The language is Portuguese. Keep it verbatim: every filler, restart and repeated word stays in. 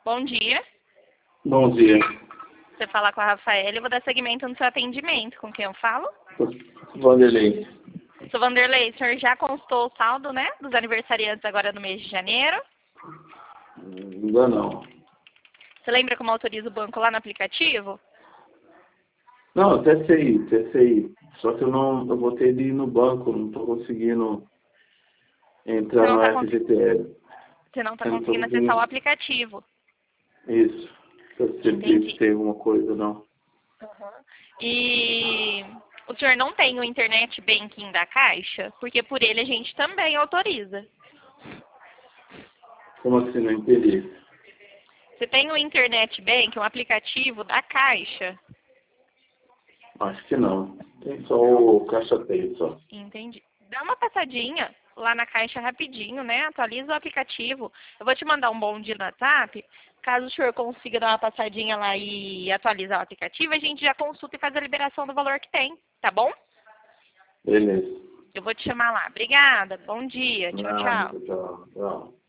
Bom dia. Bom dia. Você fala com a Rafaela, eu vou dar seguimento no seu atendimento. Com quem eu falo? Vanderlei. Sou Vanderlei, o senhor já consultou o saldo, né? Dos aniversariantes agora no mês de janeiro. Ainda não. Você lembra como autoriza o banco lá no aplicativo? Não, até sei, até sei. Só que eu não, eu vou ter de ir no banco, não estou conseguindo entrar Você não no está cons... F G T L. Você não tá Eu não tô conseguindo acessar o conseguindo. aplicativo. Isso. Eu sempre Entendi. se tem alguma coisa, não. Uhum. E o senhor não tem o internet banking da Caixa? Porque por ele a gente também autoriza. Como assim, não entendi? Você tem o internet banking, um aplicativo da Caixa? Acho que não. Tem só o Caixa Pay, só. Entendi. Dá uma passadinha lá na Caixa rapidinho, né? Atualiza o aplicativo. Eu vou te mandar um bom dia no WhatsApp. Caso o senhor consiga dar uma passadinha lá e atualizar o aplicativo, a gente já consulta e faz a liberação do valor que tem, tá bom? Beleza. Eu vou te chamar lá. Obrigada. Bom dia. Tchau, Nada, tchau. tchau, tchau.